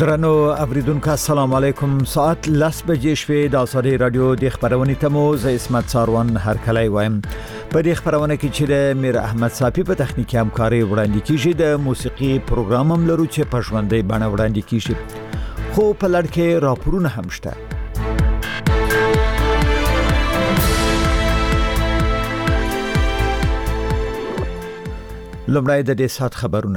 درنو اوریدونکو السلام علیکم. ساعت 10 بجې شوې د ازادي رادیو د خبرونې تمو ز اسمت ساروان هر کله وایم. په دې خبرونه کې چې د میر احمد صافي په تخنیکی همکاري وړاندې کیږي، د موسیقي پروګرام هم لرو چې په ژوندۍ بڼه وړاندې کیږي، خو په لړ کې راپورونه هم شته. لومړی د دې سات خبرونه.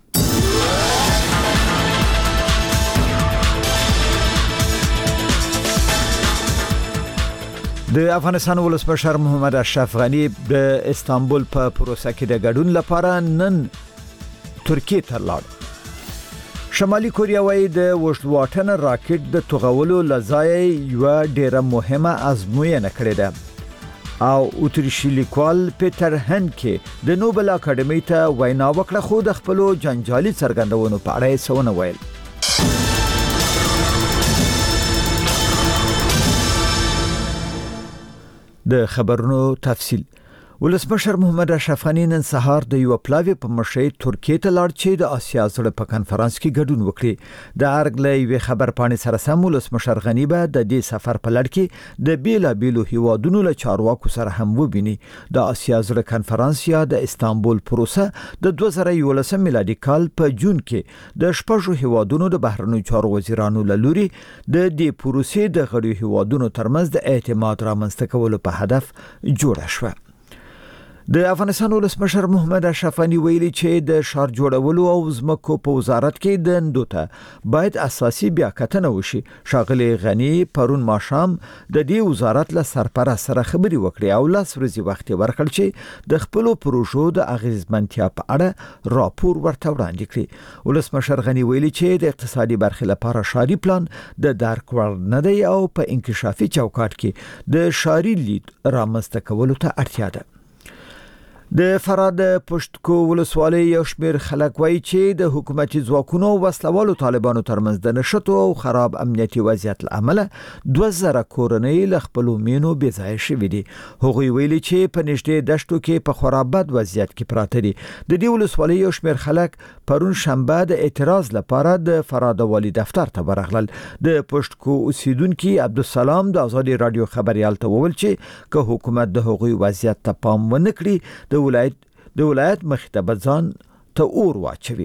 د افغانستان ولسمشر محمد اشرف غنی د استانبول په پروسه کې د ګډون لپاره نن ترکیه ته لاړ. شمالي کوریا وايي د وشواټن راکټ د توغولو لځای یو ډیره مهمه ازموینه کړې ده او اتریشي لیکوال پیټر هنکي د نوبل اکاډمي ته وینا وکړه، خو د خپل جنجالي څرګندونو په اړه یې څه ونه ویل. د خبرونو تفصیل. ولسمشر محمد اشرف غنی نن سهار د یو پلاوی په مشرۍ ترکیه ته لاړ چې د آسیا زړه په کانفرنس کې ګډون وکړي. د ارګلې خبر پاڼې سره سم ولسمشر غنی به د دې سفر په لړ کې د بیلابیلو هیوادونو له چارواکو سره هم وبیني. د آسیا زړه کانفرنس یا د استانبول پروسه د 2011 میلادي کال په جون کې د شپږو هیوادونو د بهرنیو چارو وزیرانو له لوري د دې پروسې د غړو هیوادونو ترمنځ د اعتماد رامنځته کولو په هدف جوړه شوه. د افغانستان ولسمشر محمد اشرف غنی ویلي چې د شهر جوړولو او ځمکو په وزارت کې د اندوته باید اساسي بیاکتنه وشي. ښاغلي غنی پرون ماښام د دې وزارت له سرپرست سره خبرې وکړې او 10 ورځې وخت ورکړ چې د خپل پروژو د اغیزمنتیا په اړه راپور ورته وړاندې کړي. ولسمشر غنی ویلي چې د اقتصادي برخې لپاره ښاري پلان د درک وړ نه دی او په انکشافي چوکاټ کې د ښاري لید رامنځته کولو ته اړتیا ده. د فراد پښتکو ولسوالۍ یو شمېر خلک وایي چې د حکومتي ځواکونو وسلوالو طالبانو ترمنځ د نشټو او خراب امنیتي وضعیت لامل 2000 کورنۍ له خپل مینو بې ځای شوې دي. هغوی ویلي چې په نږدې دشتو کې په خراب بد وضعیت کې پراته دي. د دې ولسوالۍ یو شمېر خلک پرون شنبه د اعتراض لپاره د فراد والي دفتر ته ورغلل. د پښتکو اوسیدونکو عبدالسلام د ازادي رادیو خبريال ته وویل چې که حکومت د هغوی وضعیت ته پام ونه کړي د ولایت مخته ځان ته اور واچوي.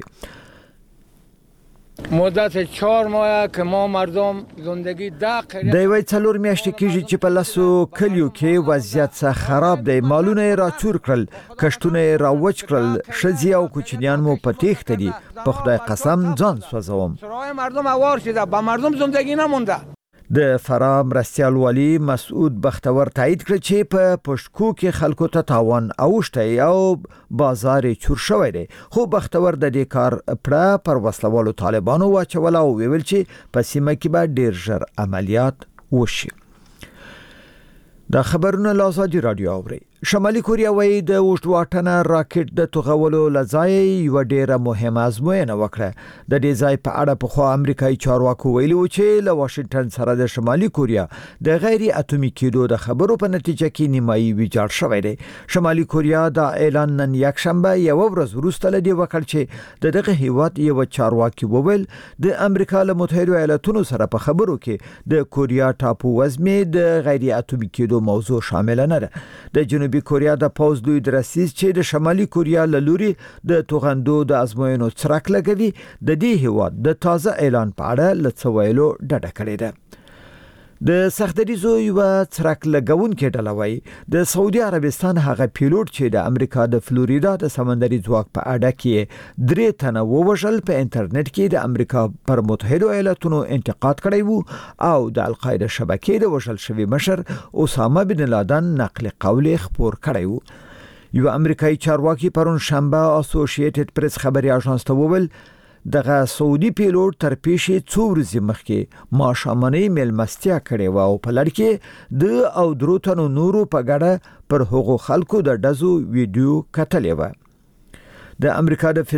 مدت 4 ماه که ما مردم زندگی د وی څلور میاشتې کېږي چې په لاسو کلیو کې وضعیت څخه خراب دی. مالونه راچور کړل، کشتونه راوچ کړل، شذي او کوچنیان مو په تیښته دي. په خدای قسم ځان سوځوم. سرای مردم اوار شده، با مردم زندگی نمونده. د فرام مرستیال والی مسعود بختور تایید کړ چې په پښتکو کې خلکو ته تاوان اوښتی او بازار چور شوی دی، خو بختور د دې کار پړه پر وسلوالو طالبانو واچول او ویل چې په سیمه کې به ډیر ژر عملیات وشي. دا خبرونه له ازادي رادیو اوري. شمالي کوریا وايي د وشواټن راکټ د توغولو لځای یو ډیره مهمه ازموینه وکړه. د دې ځای په اړه په خو امریکایي چارواکو ویلي و چې له واشنگټن سره د شمالي کوریا د غیر اتومي کېدو د خبرو په نتیجه کې نیمایي ویجاړ شوی دی. شمالي کوریا د اعلان نن یک شنبه یو ورځ وروسته لدی وکړ چې دغه هیواد یو چارواکي وویل د امریکا له متحده ایالاتونو سره په خبرو کې د کوریا ټاپو وزمې د غیر اتومي کېدو موضوع شامل نه ده. د جنوبي کوریا د پوز لوی درسیز چې د شمالي کوریا له لوري د توغندو د ازموینو څرک لګوي د دې هیواد د تازه اعلان په اړه لڅ ویلو ډډه کړې ده. د سختریزو یو څرک لګونکو ډله وایي د سعودي عربستان هغه پیلوټ چې د امریکا د فلوریدا د سمندري ځواک په اډه کې 3 تنه ووژل په انټرنیټ کې د امریکا پر متحده ایالاتونو انتقاد کړی وو او د القاعده شبکې د وژل شوی مشر اسامه بن لادن نقل قول خبر کړی وو. یو امریکایي چارواکي پرون شنبه اسوسییټډ پریس خبري اژانس ته وویل دغه سعودي پیلوټ تر پیښې 2 ورځې مخکې ماښامنۍ میلمستیا کړې و او په لړ کې د او دروتنو نورو په ګډه پر هغو خلکو د ډزو ویډیو کتلې و. د امریکا د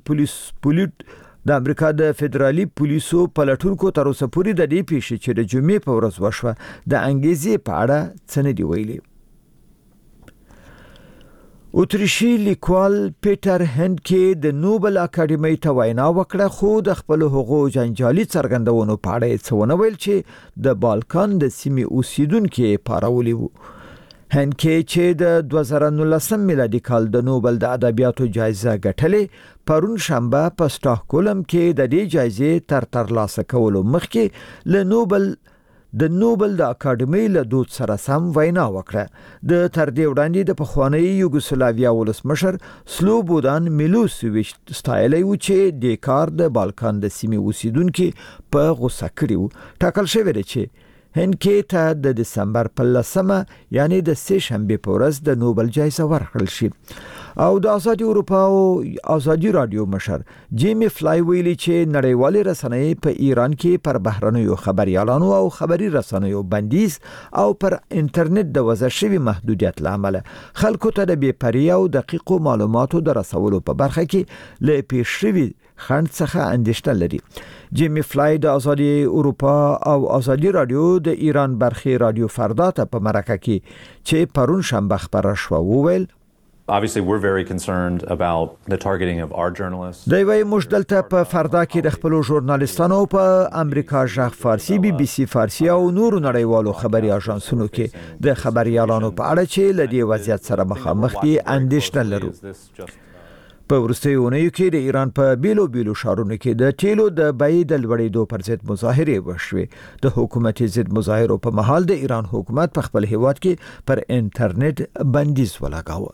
فدرالي پولیسو پلټونکو تر اوسه پورې د دې پیښې چې د جمعې په ورځ وشوه د انګیزې په اړه څه نه دی ویلي. اتریشي لیکوال پیټر هندکې د نوبل اکاډمۍ ته وینا وکړه خو د خپل حقوقو جنجالي څرګندونو په اړه څه ونه ویل چې د بالکان د سیمې اوسیدونکو پارولي وو. هندکې چې د 2019 میلادي کال د نوبل د ادبیاتو جایزه ګټلې پرون شنبه په سټاکهولم کې د دې جایزې ترلاسه کولو مخکې له نوبل د اکاډمۍ له دود سره سم وینا وکړه. د تر دې وړاندې د پخوانی یوګوسلاویا ولسمشر سلوبودان میلوسویچ ستایلی و چې د کار د بالکان د سیمې اوسیدونکو په غوسه کړي وو. ټاکل شوی دی چې هندکې ته د دسمبر په 10 یعنی د سه شنبه په ورځ د نوبل جایزه ورکړل شي. او د آزادي اروپا او آزادي رادیو مشر جیمی فلای ویلي چې نړیوالې رسنۍ په ایران کې پر بهرنیو خبريالانو او خبري رسنیو بندیز او پر انټرنیټ د وضع شوی محدودیت لامل خلکو ته د بېپري او دقیقو معلوماتو د رسولو په برخه کې له پیښوي خند څخه اندېښنه لري. جیمی فلای د آزادي اروپا او آزادي رادیو د ایران برخه رادیو فردا ته په مرکه کې چې پرون شنبه خبره شو وویل Obviously, we're very concerned about the targeting of our journalists. د وی مشدلته په فردا کې د خپل ژورنالیستانو په امریکا ژغ فارسی BBC فارسی او نورو نړیوالو خبري اژانسونو کې د خبريالانو په اړه چې لدی وضعیت سره مخامخ دي اندېښنه لرو. په ورستیو اونیو کې د ایران په بیلو شهرونو کې د تیلو د بیې د لوړېدو پر ضد مظاهرې وشوې. د حکومتي ضد مظاهرو په محل د ایران حکومت په خپل هیواد کې پر انټرنیټ بندیز ولګاوه.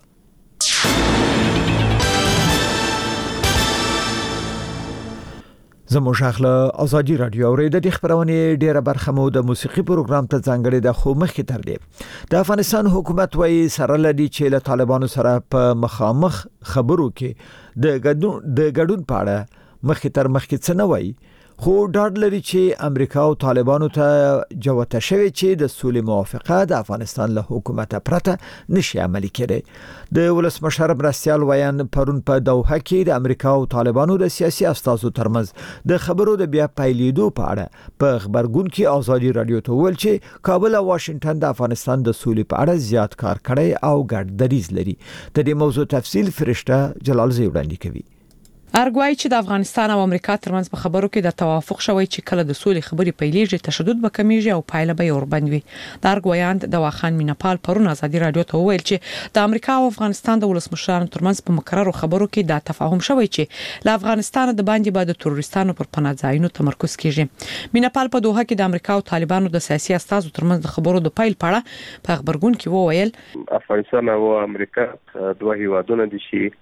زموږ اخله آزادي رادیو اوریدل د خبرونه ډیره برخه مو د موسیقي پروګرام ته ځانګړي د خو مخې تر دې د افغانستان حکومت وایي سره لدی چې له طالبانو سره په مخامخ خبرو کې د ګډون په اړه مخې تر مخکې څه نه وایي خو ډاډ لري چې امریکا او طالبانو ته جوته شوی چې د سولې موافقه د افغانستان له حکومت پرته نشي عملي کړي. د ولسمشر مرستیال ویان پرون په دوحه کې د امریکا او طالبانو د سیاسي استازو ترمنځ د خبرو د بیا پیلېدو په اړه په خبرګون کې آزادي رادیو ته ویل چې کابل او واشنگټن د افغانستان د سولې په اړه زیات کار کړی او ګډ دریځ لري. د دې موضوع تفصیل فرشته جلال زی وړاندې کوي. ارګوای چې د افغانستان او امریکا ترمنځ په خبرو کې د توافق شوی چې کله د سولې خبرې پیلېږي تشدد به کمیږي او پایله به اوربند وي. د ارګوایان د واخان مینپال پرون آزادي رادیو ته ویل چې د امریکا او افغانستان د ولسمشرانو ترمنځ په مقررو خبرو کې د تفاهم شوی چې له افغانستان د باندې به د تروریستانو پر پناه ځایونو تمرکز کیږي. مینپال په دوحه کې د امریکا او طالبانو د سیاسي استازو ترمنځ د خبرو د پیل په اړه په خبرګون کې وویل افغانستان او امریکا دوه هیوادونه دي چې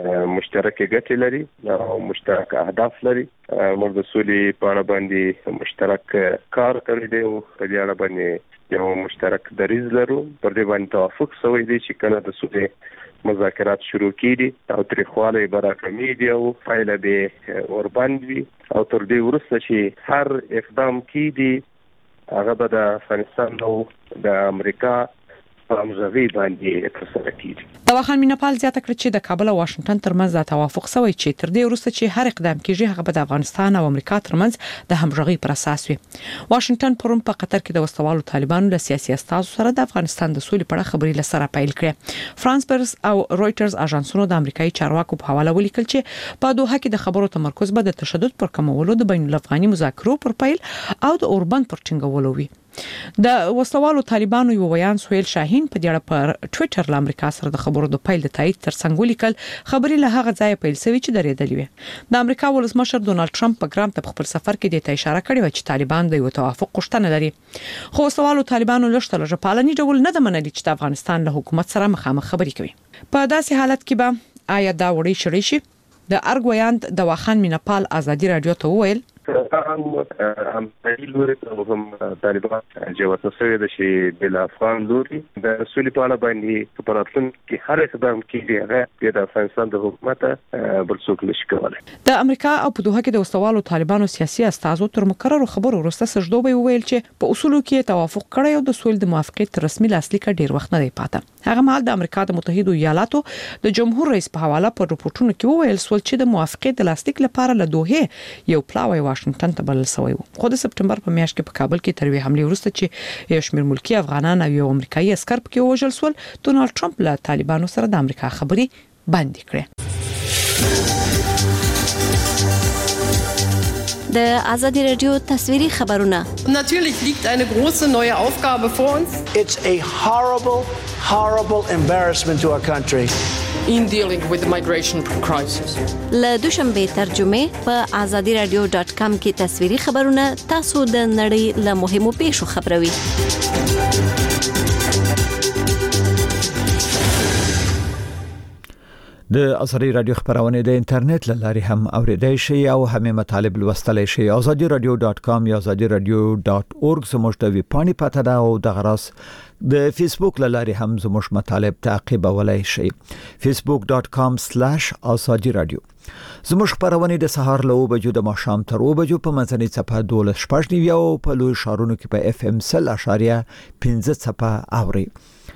مشترکه ګټې لري او مشترک اهداف لري. موږ د سولې په اړه باندې مشترک کار کړی دی او په دې اړه باندې یو مشترک دریځ لرو. پر دې باندې توافق شوی دی چې کله د سولې مذاکرات شروع کیږي او تاریخواله برابرېږي او فایله به اوربند وي او تر دې وروسته چې هر اقدام کیږي هغه به د افغانستان او د امریکا همغږي باندې ترسره کیږي. د واخان مینپال زیاته کړ چې د کابل او واشنگټن ترمنځ د توافق شوی چې تر دې وروسته چې هر اقدام کیږي هغه به د افغانستان او امریکا ترمنځ د همغږي پر اساس وي. واشنگټن پرون په قطر کې د وسوالو طالبانو له سیاسي استازو سره د افغانستان د سولې په اړه خبرې لسره پیل کړې. فرانس پرس او رويټرز اژانسونو د امریکایي چارواکو په حواله ولیکل چې په دوحه کې د خبرو تمرکز به د تشدد پر کمولو د بین الافغاني مذاکرو پر پیل او د اوربند پر ټینګولو وي. د وسوالو طالبانو یو ویان سهیل شاهین په دې اړه پر ټوئیټر له امریکا سره د خبرو د پیل د تایید ترڅنګ ولیکل خبرې له هغه ځای پیل شوې چې درېدلې وي. د امریکا ولسمشر ډونالد ټرمپ په ګرام ته خپل سفر کې د اشاره کړې و چې طالبان د یو توافق غوښتنه لري. خو وسوالو طالبانو لږ پالني ډول نه د منلي چې د افغانستان له حکومت سره مخامخ خبرې کوي. په داسې حالت کې به آیا دا وړي شړې شي؟ د ارګویان د واخان مینپال آزادي رادیو ته وویل هم لوري ته هم طالبان جوته شوی د شي د افغان لوري د سولې په اړه باندې په راتلون کې هر اقدام کیږي هغه د افغانستان د حکومت بل څوک نشي کولای. د امریکا او په دوحه کې د وسوالو طالبانو سیاسي استازو تر مقررو خبرو وروسته سجدوبه ویل چې په اصولو کې توافق کړی او د سولې د موافقت رسمي لاسلیک ډیر وخت نه دی پاته. هغه مهال د امریکا د متحده ایالاتو د جمهور رئیس په حواله په رپورټونو کې وویل چې د موافقت د لاسلیک لپاره له دوحه یو پلاوی واشنگټن ته بلل شوی و. خو د سپټمبر په میاشت کې په کابل کې تر وی حمله وروسته چې یو شمېر ملکی افغانان او یو امریکایي عسكر پکې وژل شول، ډونالد ټرمپ له طالبانو سره د امریکا خبرې بندي کړې. د آزادی رادیو تصویری خبرونه. Natürlich liegt eine große neue Aufgabe vor uns. It's a horrible embarrassment to our country. In dealing with the migration crisis. له دوشنبه ترجمه په azadiradio.com کې تصویری خبرونه تاسو د نړۍ له مهمو پیښو خبروي. د آزادی رادیو خبرونه د انټرنیټ لاري هم اوریدای شئ او هم مطالب لوستلای شئ. azadiradio.com یا azadiradio.org زموږ د ویب پاڼې پته ده او د غراس د فیسبوک لاري هم زموږ مطالب تعقیبولای شئ. facebook.com/azadiradio. زموږ خبرونه د سهار له 9 بجو د ماښام تر 2 بجو په منځنۍ صفحه 12:15 او په لوی شارونو کې په FM 0.5 صفحه اوري.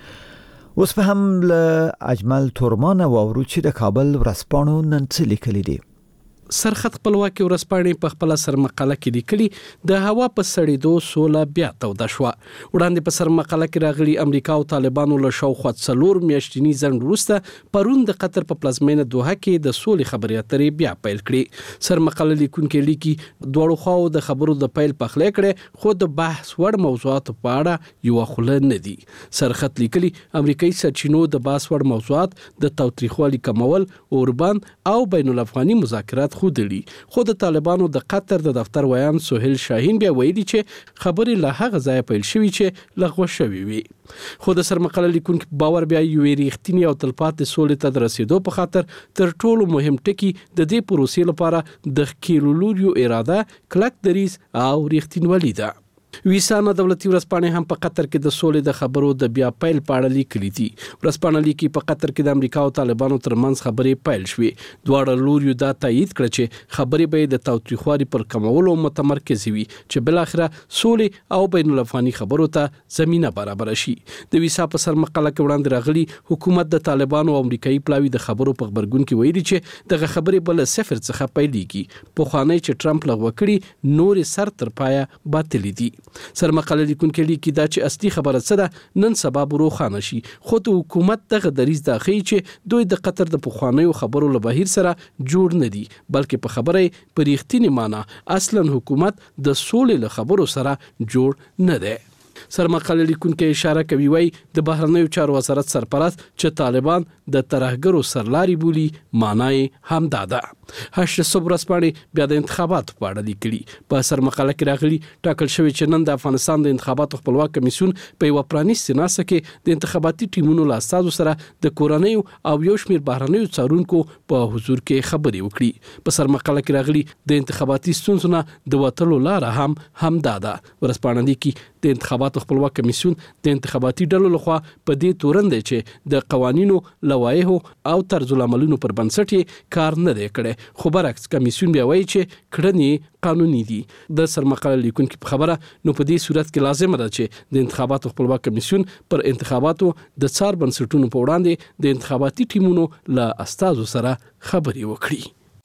اوس په هم له اجمل تورمان او ورو چې د کابل ورسپانو نن څه لیکلي دي. سرخط خپلواکي ورسپانې په خپل سرمقاله کې لیکلي د هوا په سړېدو سوله بیا توده شوه. وړاندې په سرمقاله کې راغلي امریکا او طالبانو له شاوخوا 4 میاشتني ځنډ وروسته پرون د قطر په پلازمینه دوحه کې د سولې خبرې اترې بیا پیل کړې. سرمقاله لیکونکو لیکي دواړو خواو د خبرو د پیل پخلی کړي، خو د بحث وړ موضوعات په اړه یو خله نه دي. سرخط لیکلي امریکایي سرچینو د بحث وړ موضوعات د تاوتریخوالي کمول، اوربان او بین الافغاني مذاکرات خودلی. خو د طالبانو د قطر د دفتر ویان سهیل شاهین بیا ویلي چې خبرې له هغه ځای پیل شوې چې لغوه شوې وي. خو د سرمقاله لیکونکو باور بیا یو ریښتینی او تلپاتې سولې ته رسیدو په خاطر تر ټولو مهم ټکی د دې پروسې لپاره د خېلولو اراده، کلک دریځ او ریښتینولي ده. ویسانه دولتي ورسپانې هم په قطر کې د سولې د خبرو د بیا پیل په اړه لیکلي دي. ورسپانه لیکي په قطر کې د امریکا او طالبانو ترمنځ خبرې پیل شوې. دواړه لوري دا تایید کړ چې خبرې به د تاوتریخوالي پر کمولو متمرکز وي چې بل اخره سولې او بین الافغاني خبرو ته زمينه برابر شي. د ویسا په سرمقاله کې وړاندې راغلي حکومت د طالبانو او امریکایي پلاوی د خبرو په خبرګون کې ویلي چې دغه خبرې بل صفر څخه پیلېږي. په خوانی چې ټرمپ لغوه کړي نور سر تر پایا باطل دي. سرمقاله لیکونکو لیکي دا چې اصلي خبره څه ده نن سبا روښانه شي. خو د حکومت دغه دریځ دا ښیي چې دوی د قطر د پخوانیو خبرو له بهیر سره جوړ نه دي، بلکې په خبره په ریښتینی معنی اصلا حکومت د سولې له خبرو سره جوړ نه دی. سرمقاله لیکونکو اشاره کوي وای د بهرنیو چارو وزارت سرپرست چې طالبان د ترهګرو سرلاري بولی معنی هم داده. هشت صبح رسپانې بیا د انتخاباتو په اړه لیکلي. په سرمقاله کې راغلي ټاکل شوی چې نن د افغانستان د انتخاباتو خپلواک کمیسیون په یو پرانیستي ناسه کې د انتخاباتي ټیمونو له استادو سره د کورنیو او یو شمېر بهرنیو څارونکو په حضور کې خبرې وکړي. په سرمقاله کې راغلي د انتخاباتي ستونزو نه د وټلو لاره هم داده. ورسپانې کې د انتخاباتو خپلواک کمیسیون د انتخاباتي ډلو لخوا په دې تورن دی چې د قوانینو، لوایحو او طرز العملونو پر بنسټ کار نه دی کړی. خو برعکس کمیسیون بیا وایي چې کړنې قانوني دي. د سرمقاله لیکونکو په خبره نو په دې صورت کې لازم ده چې د انتخاباتو خپلواک کمیسیون پر انتخاباتو د څار بنسټونو په وړاندې د انتخاباتي ټیمونو له استادو سره خبرې وکړي.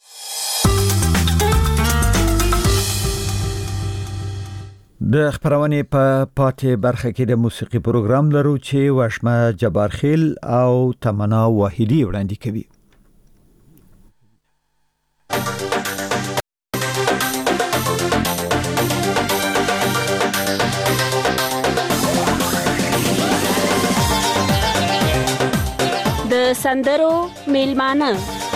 د خبرونه په پاتې برخه کې د موسیقي پروګرام لرو چې وشمه جبارخیل او تمنا واحدی وړاندې کوي. د سندرو میلمانه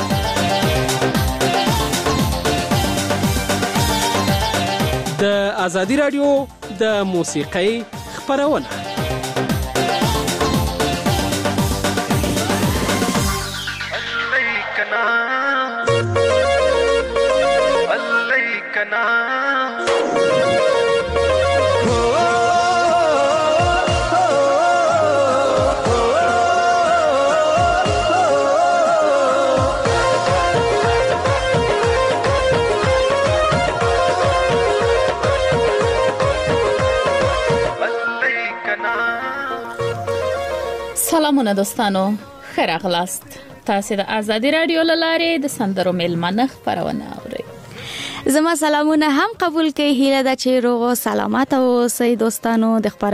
د آزادی رادیو د موسیقۍ خبرونه. سلامونه دوستانو، خیر اغلاست. تاسو د آزادی رادیو لاره د سندرو میلمانه خبرونه اورئ. زما سلامونه هم قبول کړئ. هیله ده چې روغ او سلامت اوسئ دوستانو. د